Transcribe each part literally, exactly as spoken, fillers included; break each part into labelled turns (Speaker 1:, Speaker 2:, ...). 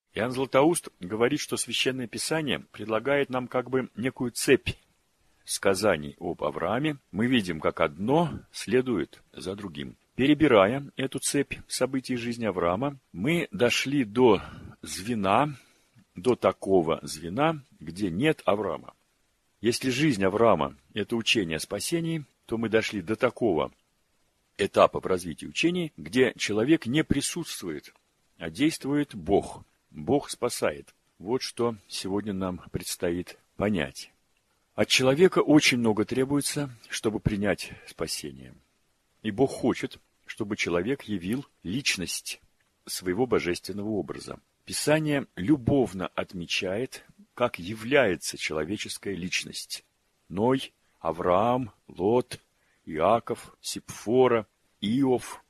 Speaker 1: Иоанн Златоуст говорит, что Священное Писание предлагает нам как бы некую цепь сказаний об Аврааме. Мы видим, как одно следует за другим. Перебирая эту цепь событий жизни Авраама, мы дошли до звена, до такого звена, где нет Авраама. Если жизнь Авраама – это учение о спасении, то мы дошли до такого этапа в развитии учений, где человек не присутствует, а действует Бог. Бог спасает. Вот что сегодня нам предстоит понять. От человека очень много требуется, чтобы принять спасение. И Бог хочет, чтобы человек явил личность своего божественного образа. Писание любовно отмечает, как является человеческая личность. Ной, Авраам, Лот, Иаков, Сипфора, Иов,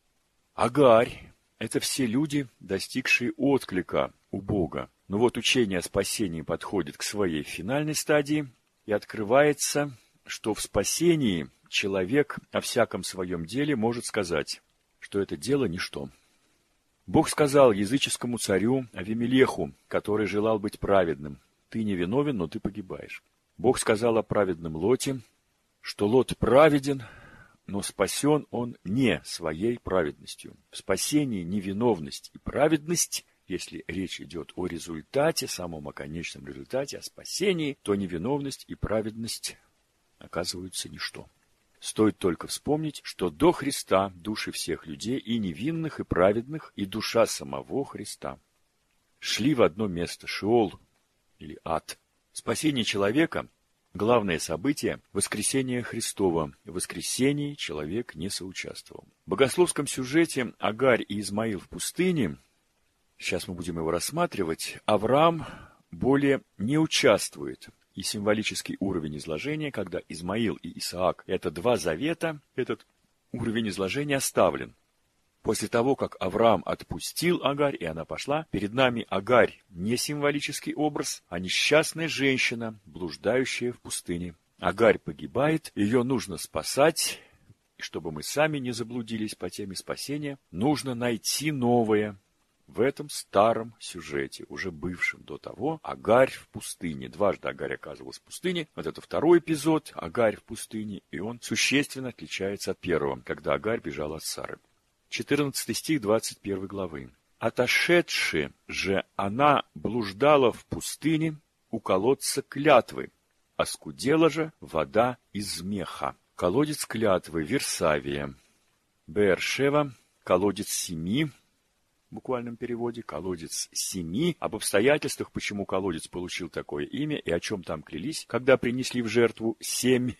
Speaker 1: Агарь – это все люди, достигшие отклика у Бога. Но вот учение о спасении подходит к своей финальной стадии, и открывается, что в спасении человек о всяком своем деле может сказать, что это дело ничто. Бог сказал языческому царю Авимелеху, который желал быть праведным: «Ты не виновен, но ты погибаешь». Бог сказал о праведном Лоте, что Лот праведен, но спасен он не своей праведностью. В спасении невиновность и праведность, если речь идет о результате, самом о конечном результате, о спасении, то невиновность и праведность оказываются ничто. Стоит только вспомнить, что до Христа души всех людей, и невинных, и праведных, и душа самого Христа шли в одно место — Шеол или ад. Спасение человека — главное событие воскресения Христова. В воскресении человек не соучаствовал. В богословском сюжете Агарь и Измаил в пустыне, сейчас мы будем его рассматривать, Авраам более не участвует. И символический уровень изложения, когда Измаил и Исаак – это два завета, этот уровень изложения оставлен. После того, как Авраам отпустил Агарь, и она пошла, перед нами Агарь не символический образ, а несчастная женщина, блуждающая в пустыне. Агарь погибает, ее нужно спасать, и чтобы мы сами не заблудились по теме спасения, нужно найти новое. В этом старом сюжете, уже бывшем до того, Агарь в пустыне. Дважды Агарь оказывалась в пустыне. Вот это второй эпизод, Агарь в пустыне, и он существенно отличается от первого, когда Агарь бежала от Сары. четырнадцатый стих двадцать первой главы. «Отошедши же она блуждала в пустыне у колодца клятвы, оскудела же вода из меха». Колодец клятвы, Вирсавия. Беэр-Шева, колодец семи, в буквальном переводе, колодец семи. Об обстоятельствах, почему колодец получил такое имя и о чем там клялись, когда принесли в жертву семь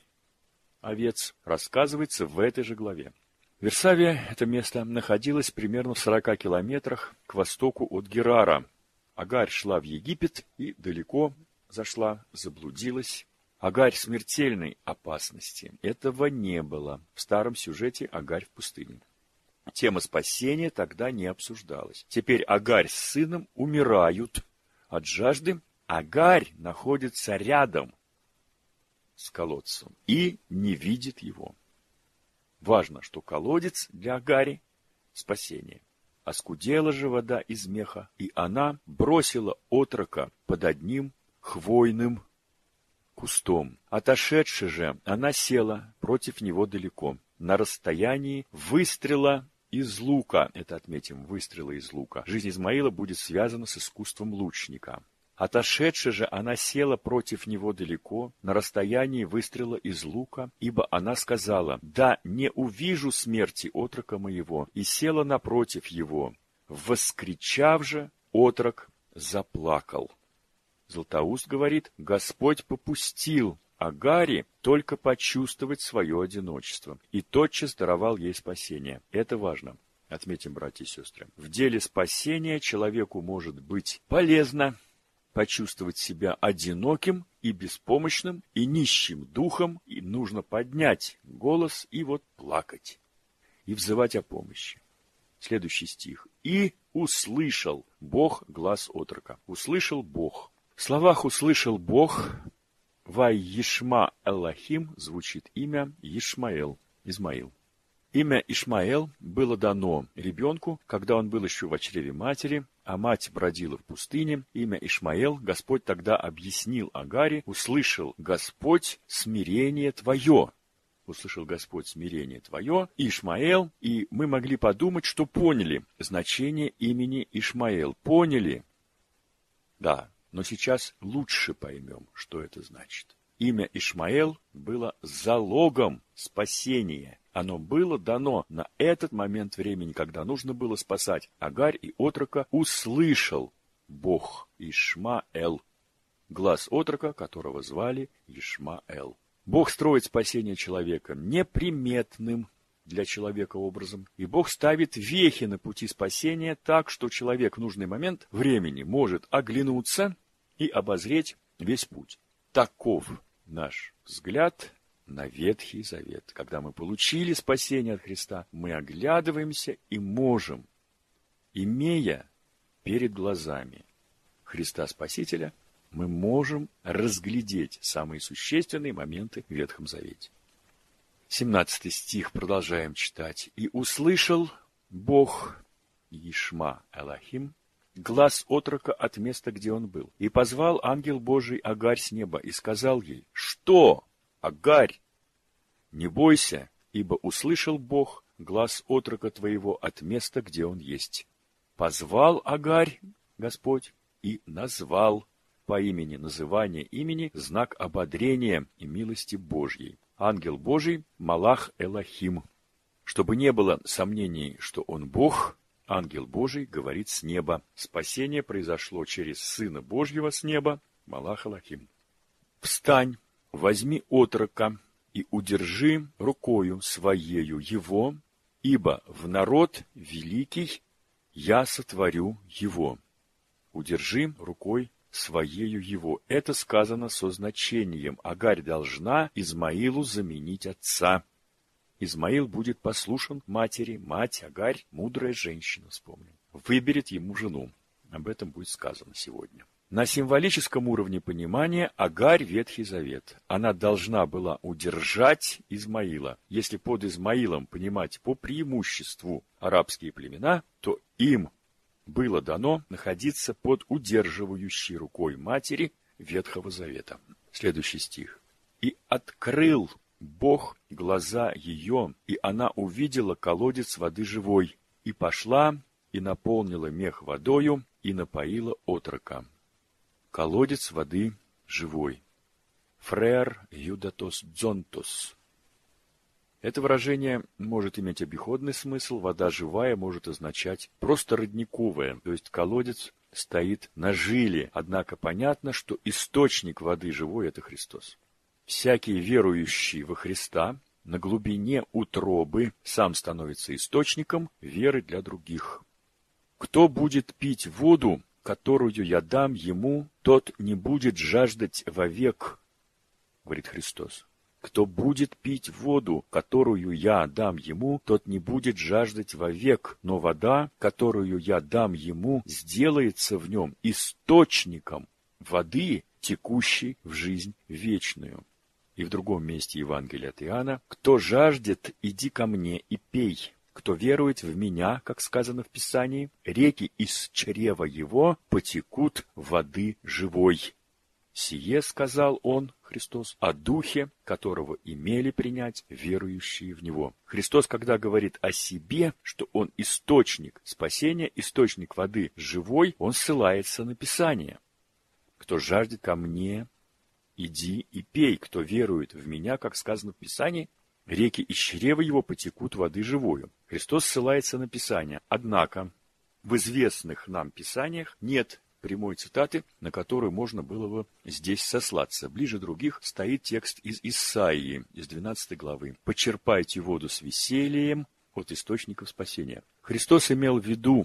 Speaker 1: овец, рассказывается в этой же главе. Вирсавия, это место, находилось примерно в сорока километрах к востоку от Герара. Агарь шла в Египет и далеко зашла, заблудилась. Агарь в смертельной опасности. Этого не было в старом сюжете Агарь в пустыне. Тема спасения тогда не обсуждалась. Теперь Агарь с сыном умирают от жажды. Агарь находится рядом с колодцем и не видит его. Важно, что колодец для Агари — спасение. Оскудела же вода из меха, и она бросила отрока под одним хвойным кустом. Отошедши же, она села против него далеко, на расстоянии выстрела из лука. Это отметим, выстрела из лука. Жизнь Измаила будет связана с искусством лучника. Отошедши же, она села против него далеко, на расстоянии выстрела из лука, ибо она сказала: «Да не увижу смерти отрока моего», и села напротив его. Воскричав же, отрок заплакал. Златоуст говорит: Господь попустил Агари только почувствовать свое одиночество, и тотчас даровал ей спасение. Это важно. Отметим, братья и сестры. В деле спасения человеку может быть полезно почувствовать себя одиноким и беспомощным, и нищим духом, и нужно поднять голос и вот плакать, и взывать о помощи. Следующий стих. «И услышал Бог глас отрока». Услышал Бог. В словах «услышал Бог» «Вай Ешма Элохим» звучит имя Ишмаэл, Измаил. Имя Ишмаэл было дано ребенку, когда он был еще в чреве матери, а мать бродила в пустыне, имя Ишмаэл, Господь тогда объяснил Агаре, услышал Господь смирение твое. Услышал Господь смирение твое, Ишмаэл, и мы могли подумать, что поняли значение имени Ишмаэл. Поняли? Да, но сейчас лучше поймем, что это значит. Имя Ишмаэл было залогом спасения. Оно было дано на этот момент времени, когда нужно было спасать Агарь и отрока. Услышал Бог Ишмаэл, глаз отрока, которого звали Ишмаэл. Бог строит спасение человека неприметным для человека образом, и Бог ставит вехи на пути спасения так, что человек в нужный момент времени может оглянуться и обозреть весь путь. Таков наш взгляд на Ветхий Завет. Когда мы получили спасение от Христа, мы оглядываемся и можем, имея перед глазами Христа Спасителя, мы можем разглядеть самые существенные моменты в Ветхом Завете. семнадцатый стих, продолжаем читать. «И услышал Бог Ишма Элохим глаз отрока от места, где он был, и позвал ангел Божий Агарь с неба, и сказал ей: что, Агарь, не бойся, ибо услышал Бог глаз отрока твоего от места, где он есть. Позвал Агарь Господь и назвал по имени, называние имени, знак ободрения и милости Божьей. Ангел Божий, Малах Элохим. Чтобы не было сомнений, что он Бог, ангел Божий говорит с неба. Спасение произошло через Сына Божьего с неба, Малах Элохим. Встань, возьми отрока и удержи рукою своею его, ибо в народ великий я сотворю его. Удержи рукой своею его. Это сказано со значением. Агарь должна Измаилу заменить отца. Измаил будет послушен матери. Мать, Агарь, мудрая женщина, вспомним, выберет ему жену. Об этом будет сказано сегодня. На символическом уровне понимания Агарь — Ветхий Завет. Она должна была удержать Измаила. Если под Измаилом понимать по преимуществу арабские племена, то им было дано находиться под удерживающей рукой матери Ветхого Завета. Следующий стих. «И открыл Бог глаза ее, и она увидела колодец воды живой, и пошла, и наполнила мех водою, и напоила отрока». Колодец воды живой. Фрер юдатос дзонтос. Это выражение может иметь обиходный смысл. Вода живая может означать просто родниковая, то есть колодец стоит на жиле. Однако понятно, что источник воды живой — это Христос. Всякий верующий во Христа на глубине утробы сам становится источником веры для других. Кто будет пить воду, которую я дам ему, тот не будет жаждать вовек, говорит Христос. Кто будет пить воду, которую я дам ему, тот не будет жаждать вовек, но вода, которую я дам ему, сделается в нем источником воды, текущей в жизнь вечную. И в другом месте Евангелия от Иоанна: кто жаждет, иди ко мне и пей. Кто верует в меня, как сказано в Писании, реки из чрева его потекут воды живой. Сие сказал он, Христос, о Духе, которого имели принять верующие в Него. Христос, когда говорит о себе, что Он источник спасения, источник воды живой, Он ссылается на Писание. Кто жаждет ко мне, иди и пей. Кто верует в меня, как сказано в Писании, реки из чрева его потекут воды живою. Христос ссылается на Писание. Однако в известных нам Писаниях нет прямой цитаты, на которую можно было бы здесь сослаться. Ближе других стоит текст из Исаии, из двенадцатой главы. «Почерпайте воду с весельем от источников спасения». Христос имел в виду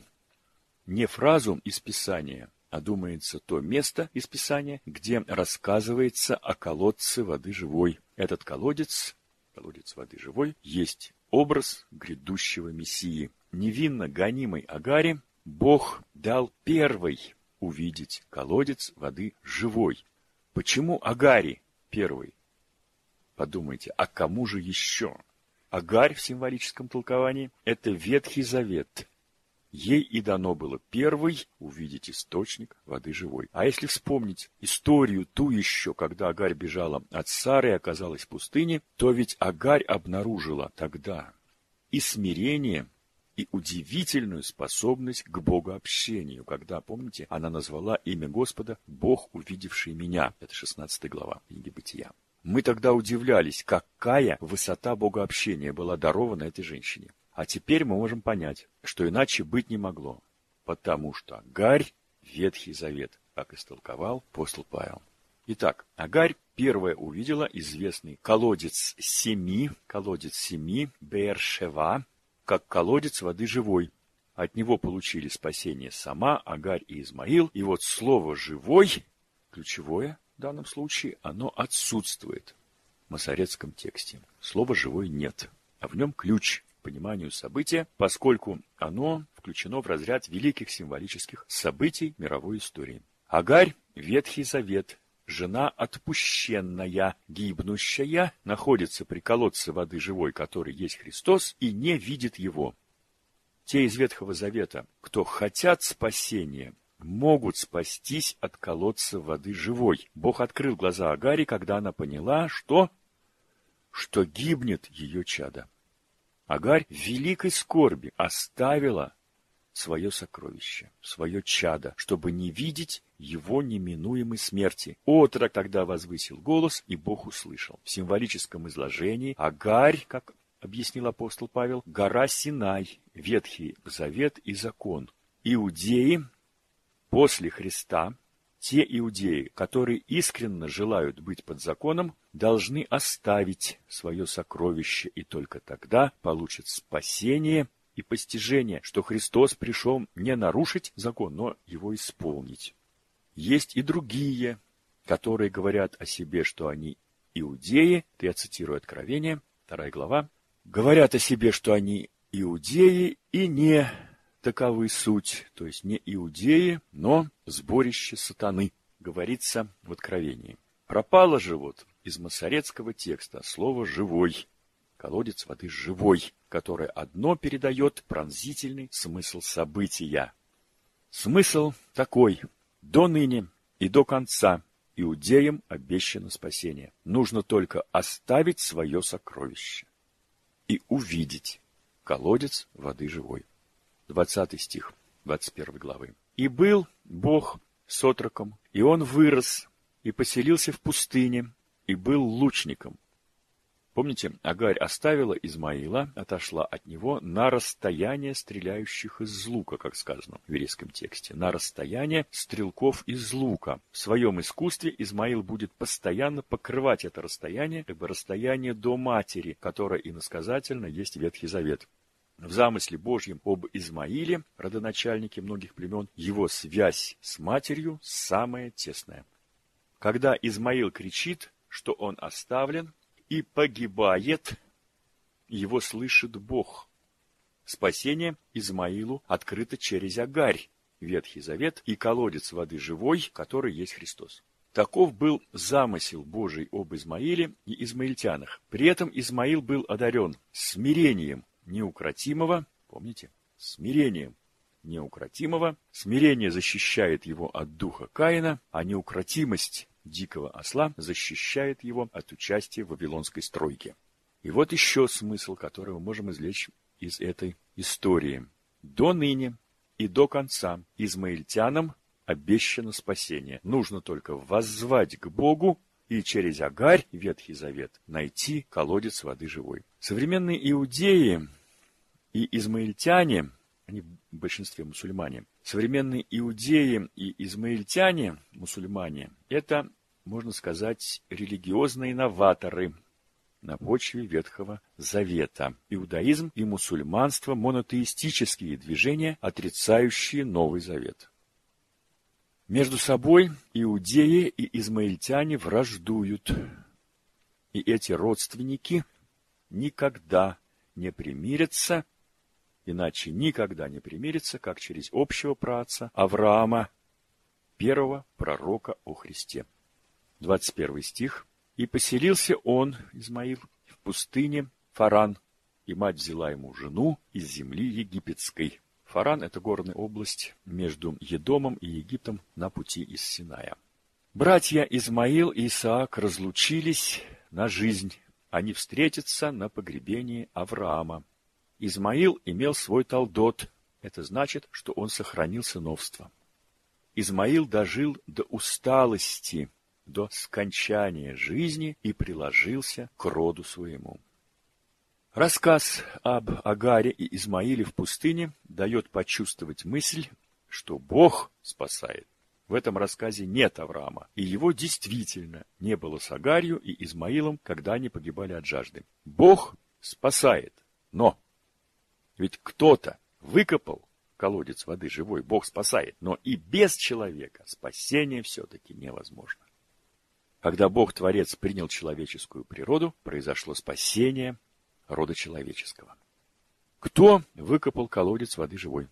Speaker 1: не фразу из Писания, а, думается, то место из Писания, где рассказывается о колодце воды живой. Этот колодец, колодец воды живой, есть образ грядущего Мессии. Невинно гонимой Агаре Бог дал первой увидеть колодец воды живой. Почему Агаре первый? Подумайте, а кому же еще? Агарь в символическом толковании — это Ветхий Завет. ей и дано было первой увидеть источник воды живой. А если вспомнить историю ту еще, когда Агарь бежала от Сары и оказалась в пустыне, то ведь Агарь обнаружила тогда и смирение, и удивительную способность к богообщению, когда, помните, она назвала имя Господа «Бог, увидевший меня». Это шестнадцатая глава книги Бытия. Мы тогда удивлялись, какая высота богообщения была дарована этой женщине. А теперь мы можем понять, что иначе быть не могло, потому что Агарь – Ветхий Завет, как истолковал апостол Павел. Итак, Агарь первая увидела известный колодец Семи, колодец Семи, Беэр-Шева, как колодец воды живой. От него получили спасение сама Агарь и Измаил. И вот слово «живой», ключевое в данном случае, оно отсутствует в масоретском тексте. Слова «живой» нет, а в нем ключ к пониманию события, поскольку оно включено в разряд великих символических событий мировой истории. Агарь – Ветхий Завет, жена отпущенная, гибнущая, находится при колодце воды живой, который есть Христос, и не видит его. Те из Ветхого Завета, кто хотят спасения, могут спастись от колодца воды живой. Бог открыл глаза Агари, когда она поняла, что, что гибнет ее чадо. Агарь в великой скорби оставила свое сокровище, свое чадо, чтобы не видеть его неминуемой смерти. Отрок тогда возвысил голос, и Бог услышал. В символическом изложении Агарь, как объяснил апостол Павел, гора Синай, Ветхий Завет и закон. Иудеи после Христа, те иудеи, которые искренне желают быть под законом, должны оставить свое сокровище, и только тогда получат спасение и постижение, что Христос пришел не нарушить закон, но его исполнить. Есть и другие, которые говорят о себе, что они иудеи, это я цитирую Откровение, вторая глава, говорят о себе, что они иудеи и не таковы суть, то есть не иудеи, но сборище сатаны, говорится в Откровении. Пропало же вот из масоретского текста слово «живой», колодец воды живой, которое одно передает пронзительный смысл события. Смысл такой: до ныне и до конца иудеям обещано спасение. Нужно только оставить свое сокровище и увидеть колодец воды живой. двадцатый стих двадцать первой главы. «И был Бог с отроком, и он вырос, и поселился в пустыне, и был лучником». Помните, Агарь оставила Измаила, отошла от него на расстояние стреляющих из лука, как сказано в еврейском тексте, на расстояние стрелков из лука. В своем искусстве Измаил будет постоянно покрывать это расстояние, как бы расстояние до матери, которое иносказательно есть Ветхий Завет. В замысле Божьем об Измаиле, родоначальнике многих племен, его связь с матерью самая тесная. Когда Измаил кричит, что он оставлен и погибает, его слышит Бог. Спасение Измаилу открыто через Агарь, Ветхий Завет и колодец воды живой, который есть Христос. Таков был замысел Божий об Измаиле и измаильтянах. При этом Измаил был одарен смирением неукротимого, помните, смирением неукротимого. Смирение защищает его от духа Каина, а неукротимость дикого осла защищает его от участия в вавилонской стройке. И вот еще смысл, который мы можем извлечь из этой истории. До ныне и до конца измаильтянам обещано спасение. Нужно только воззвать к Богу и через Агарь, Ветхий Завет, найти колодец воды живой. Современные иудеи и измаильтяне, они в большинстве мусульмане, современные иудеи и измаильтяне, мусульмане, это, можно сказать, религиозные новаторы на почве Ветхого Завета. Иудаизм и мусульманство – монотеистические движения, отрицающие Новый Завет. Между собой иудеи и измаильтяне враждуют, и эти родственники никогда не примирятся, иначе никогда не примирятся, как через общего праотца Авраама, первого пророка о Христе. двадцать первый стих. «И поселился он, Измаил, в пустыне Фаран, и мать взяла ему жену из земли египетской. Фаран – это горная область между Едомом и Египтом на пути из Синая. Братья Измаил и Исаак разлучились на жизнь. Они встретятся на погребении Авраама. Измаил имел свой талдот. Это значит, что он сохранил сыновство. Измаил дожил до усталости, до скончания жизни и приложился к роду своему. Рассказ об Агаре и Измаиле в пустыне дает почувствовать мысль, что Бог спасает. В этом рассказе нет Авраама, и его действительно не было с Агарью и Измаилом, когда они погибали от жажды. Бог спасает, но ведь кто-то выкопал колодец воды живой, Бог спасает, но и без человека спасение все-таки невозможно. Когда Бог-творец принял человеческую природу, произошло спасение рода человеческого. Кто выкопал колодец воды живой?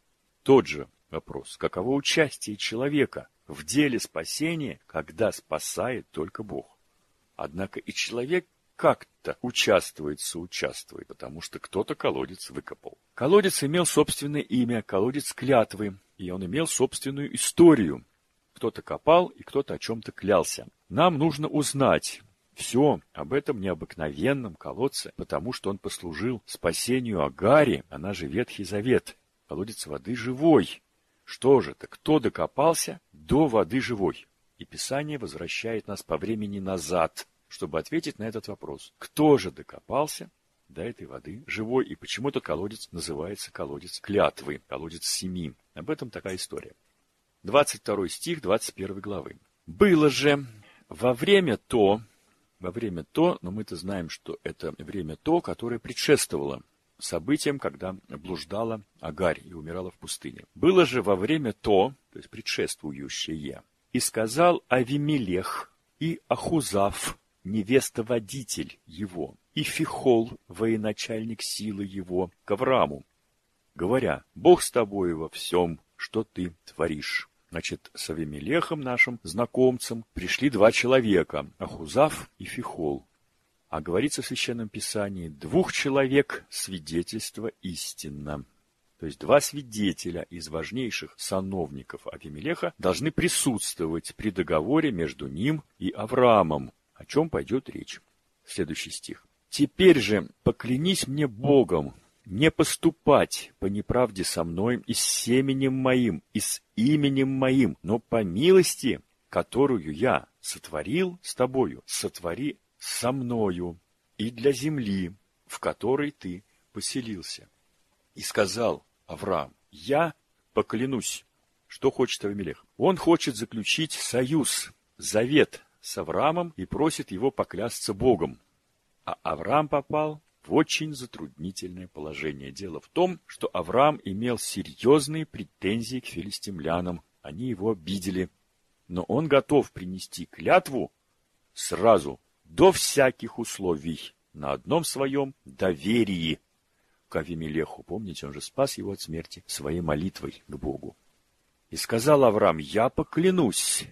Speaker 1: Тот же вопрос, каково участие человека в деле спасения, когда спасает только Бог? Однако и человек как-то участвует, соучаствует, потому что кто-то колодец выкопал. Колодец имел собственное имя, колодец клятвы, и он имел собственную историю. Кто-то копал, и кто-то о чем-то клялся. Нам нужно узнать все об этом необыкновенном колодце, потому что он послужил спасению Агаре, она же Ветхий Завет. Колодец воды живой. Что же это? Кто докопался до воды живой? И Писание возвращает нас по времени назад, чтобы ответить на этот вопрос. Кто же докопался до этой воды живой? И почему этот колодец называется колодец клятвы, колодец семи? Об этом такая история. двадцать второй стих двадцать первой главы. «Было же во время то...» Во время то, но мы-то знаем, что это время то, которое предшествовало событиям, когда блуждала Агарь и умирала в пустыне. «Было же во время то, то есть предшествующее, и сказал Авимелех, и Ахузав, невеста-водитель его, и Фихол, военачальник силы его, к Аврааму, говоря: Бог с тобою во всем, что ты творишь». Значит, с Авимелехом, нашим знакомцем, пришли два человека, Ахузав и Фихол. А говорится в Священном Писании: двух человек свидетельство истинно. То есть два свидетеля из важнейших сановников Авимелеха должны присутствовать при договоре между ним и Авраамом, о чем пойдет речь. Следующий стих. «Теперь же поклянись мне Богом не поступать по неправде со мной и с семенем моим, и с именем моим, но по милости, которую я сотворил с тобою, сотвори со мною и для земли, в которой ты поселился». И сказал Авраам: я поклянусь. Что хочет Авимелех? Он хочет заключить союз, завет с Авраамом и просит его поклясться Богом. А Авраам попал в очень затруднительное положение. Дело в том, что Авраам имел серьезные претензии к филистимлянам. Они его обидели. Но он готов принести клятву сразу, до всяких условий, на одном своем доверии к Авимелеху. Помните, он же спас его от смерти своей молитвой к Богу. И сказал Авраам: я поклянусь.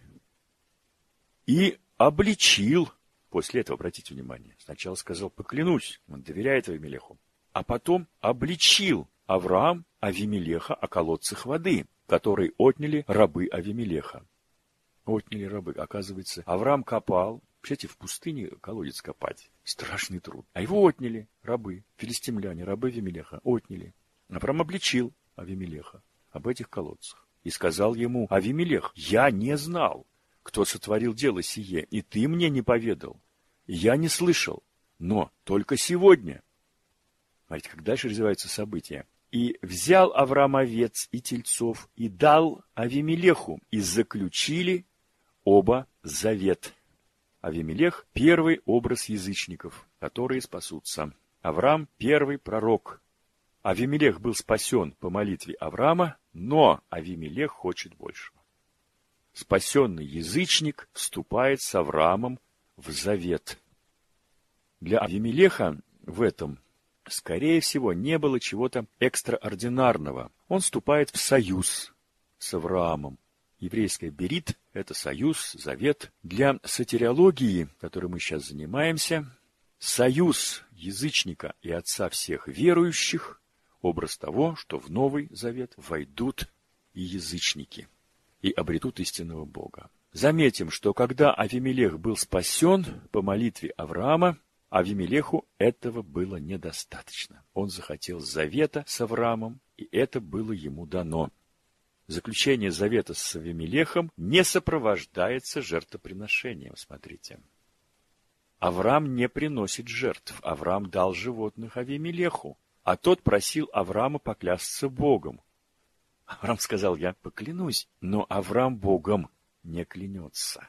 Speaker 1: И обличил. После этого, обратите внимание, сначала сказал поклянусь, он доверяет Авимелеху, а потом обличил Авраам Авимелеха о колодцах воды, которые отняли рабы Авимелеха. Отняли рабы. Оказывается, Авраам копал. Представляете, в пустыне колодец копать. Страшный труд. А его отняли рабы, филистимляне, рабы Авимелеха. Отняли. Авраам обличил Авимелеха об этих колодцах. И сказал ему: Авимелех, я не знал, кто сотворил дело сие, и ты мне не поведал. Я не слышал, но только сегодня. Смотрите, как дальше развиваются события. И взял Авраам овец и тельцов, и дал Авимелеху, и заключили оба завет. Авимелех – первый образ язычников, которые спасутся. Авраам – первый пророк. Авимелех был спасен по молитве Авраама, но Авимелех хочет большего. Спасенный язычник вступает с Авраамом в завет. Для Авимелеха в этом, скорее всего, не было чего-то экстраординарного. Он вступает в союз с Авраамом. Еврейское берит – это союз, завет. Для сотириологии, которой мы сейчас занимаемся, союз язычника и отца всех верующих образ того, что в Новый Завет войдут и язычники, и обретут истинного Бога. Заметим, что когда Авимелех был спасен по молитве Авраама, Авимелеху этого было недостаточно. Он захотел завета с Авраамом, и это было ему дано. Заключение завета с Авимелехом не сопровождается жертвоприношением, смотрите. Авраам не приносит жертв. Авраам дал животных Авимелеху, а тот просил Авраама поклясться Богом. Авраам сказал: я поклянусь, но Авраам Богом не клянется.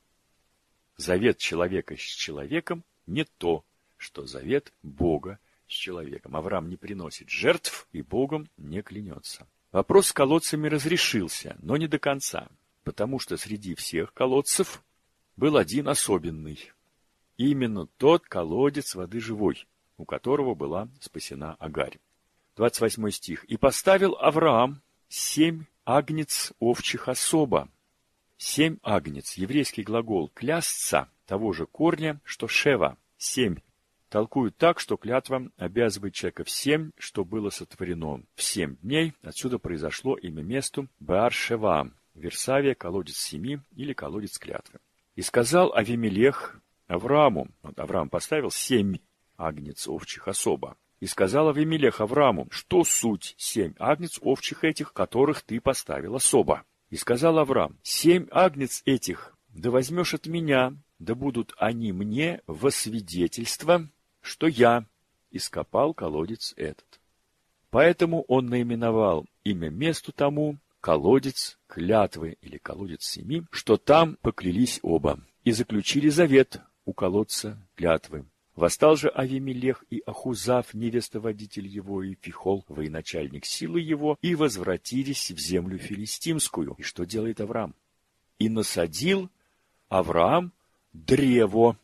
Speaker 1: Завет человека с человеком не то, что завет Бога с человеком. Авраам не приносит жертв и Богом не клянется. Вопрос с колодцами разрешился, но не до конца, потому что среди всех колодцев был один особенный. Именно тот колодец воды живой, у которого была спасена Агарь. двадцать восьмой стих. «И поставил Авраам семь агнец овчих особо». Семь агнец, еврейский глагол «клясться», того же корня, что «шева», семь. Толкуют так, что клятва обязывает человека всем, что было сотворено в семь дней. Отсюда произошло имя месту Баар-Шева, Версавия, колодец семи или колодец клятвы. «И сказал Авимелех Аврааму», вот Авраам поставил семь агнец овчих особо, «И сказал Авимелех Аврааму, что суть семь агнец овчих этих, которых ты поставил особо? И сказал Авраам, семь агнец этих, да возьмешь от меня, да будут они мне во свидетельство, что я ископал колодец этот». Поэтому он наименовал имя месту тому колодец клятвы или колодец семи, что там поклялись оба и заключили завет у колодца клятвы. Восстал же Авимелех и Ахузав, невестоводитель его, и Фихол, военачальник силы его, и возвратились в землю филистимскую. И что делает Авраам? И насадил Авраам древо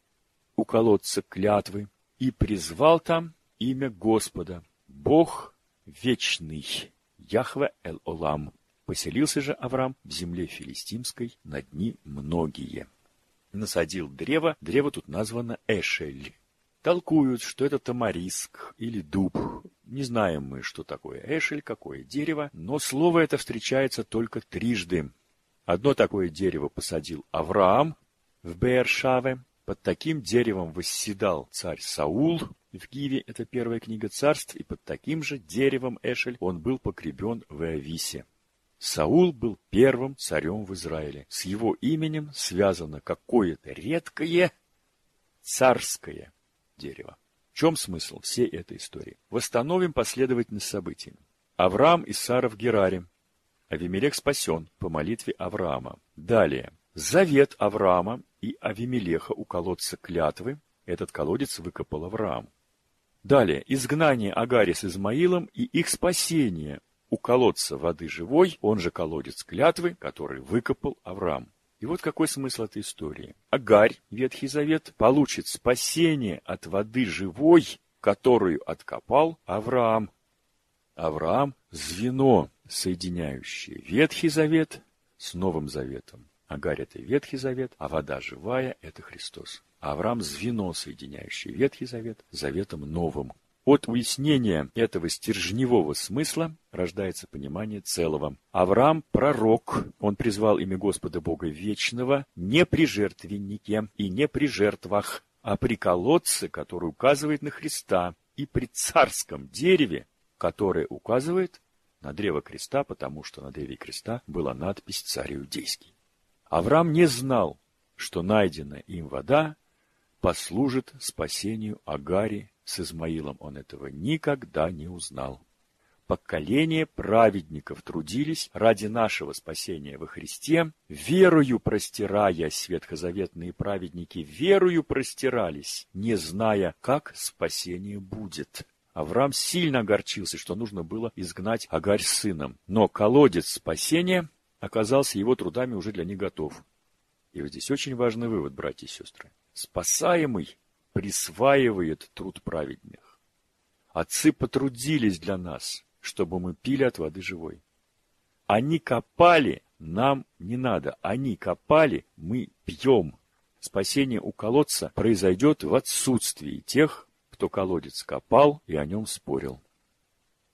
Speaker 1: у колодца клятвы, и призвал там имя Господа, Бог вечный, Яхве Эль-Олам. Поселился же Авраам в земле филистимской на дни многие. Насадил древо, древо тут названо Эшель. Толкуют, что это тамариск или дуб. Не знаем мы, что такое Эшель, какое дерево, но слово это встречается только трижды. Одно такое дерево посадил Авраам в Беэр-Шаве. Под таким деревом восседал царь Саул в Гиве, это первая книга царств, и под таким же деревом Эшель он был погребен в Иовисе. Саул был первым царем в Израиле. С его именем связано какое-то редкое царское дерево. В чем смысл всей этой истории? Восстановим последовательность событий. Авраам и Сара в Гераре. Авимелех спасен по молитве Авраама. Далее. Завет Авраама и Авимелеха у колодца клятвы. Этот колодец выкопал Авраам. Далее. Изгнание Агари с Измаилом и их спасение у колодца воды живой, он же колодец клятвы, который выкопал Авраам. И вот какой смысл этой истории. Агарь, Ветхий Завет, получит спасение от воды живой, которую откопал Авраам. Авраам – звено, соединяющее Ветхий Завет с Новым Заветом. Агарь – это Ветхий Завет, а вода живая – это Христос. А Авраам – звено, соединяющее Ветхий Завет с Заветом Новым. От уяснения этого стержневого смысла рождается понимание целого. Авраам – пророк, он призвал имя Господа Бога Вечного не при жертвеннике и не при жертвах, а при колодце, который указывает на Христа, и при царском дереве, которое указывает на древо креста, потому что на древе креста была надпись «Царь Иудейский». Авраам не знал, что найденная им вода послужит спасению Агари с Измаилом. Он этого никогда не узнал. Поколения праведников трудились ради нашего спасения во Христе, верою простираясь, ветхозаветные праведники верою простирались, не зная, как спасение будет. Авраам сильно огорчился, что нужно было изгнать Агарь с сыном, но колодец спасения оказался его трудами уже для них готов. И вот здесь очень важный вывод, братья и сестры. Спасаемый присваивает труд праведных. Отцы потрудились для нас, чтобы мы пили от воды живой. Они копали, нам не надо. Они копали, мы пьем. Спасение у колодца произойдет в отсутствии тех, кто колодец копал и о нем спорил.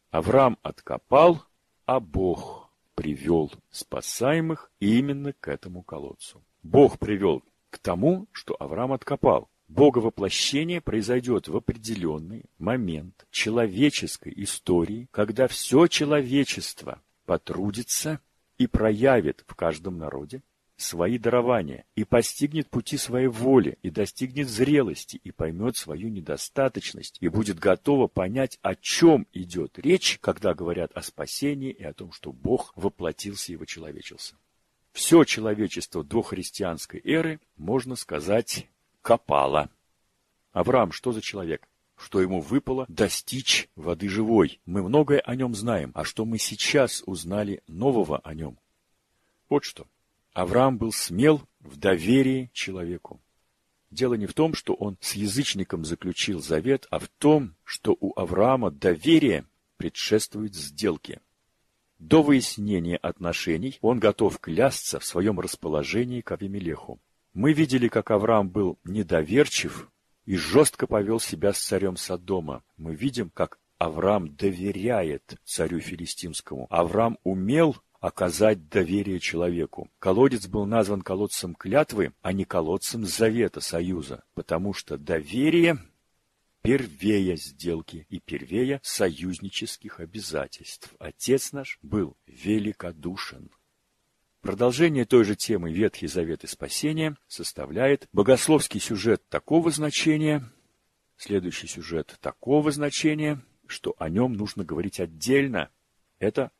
Speaker 1: Авраам откопал, а Бог привел спасаемых именно к этому колодцу. Бог привел к тому, что Авраам откопал. Боговоплощение произойдет в определенный момент человеческой истории, когда все человечество потрудится и проявит в каждом народе свои дарования, и постигнет пути своей воли, и достигнет зрелости, и поймет свою недостаточность, и будет готово понять, о чем идет речь, когда говорят о спасении и о том, что Бог воплотился и вочеловечился. Все человечество до христианской эры, можно сказать, копало. Авраам что за человек? Что ему выпало достичь воды живой. Мы многое о нем знаем, а что мы сейчас узнали нового о нем? Вот что. Авраам был смел в доверии человеку. Дело не в том, что он с язычником заключил завет, а в том, что у Авраама доверие предшествует сделке. До выяснения отношений он готов клясться в своем расположении к Авимелеху. Мы видели, как Авраам был недоверчив и жестко повел себя с царем Содома. Мы видим, как Авраам доверяет царю филистимскому. Авраам умел оказать доверие человеку. Колодец был назван колодцем клятвы, а не колодцем завета, союза, потому что доверие первее сделки и первее союзнических обязательств. Отец наш был великодушен. Продолжение той же темы Ветхий Завет и спасение составляет богословский сюжет такого значения, следующий сюжет такого значения, что о нем нужно говорить отдельно. Это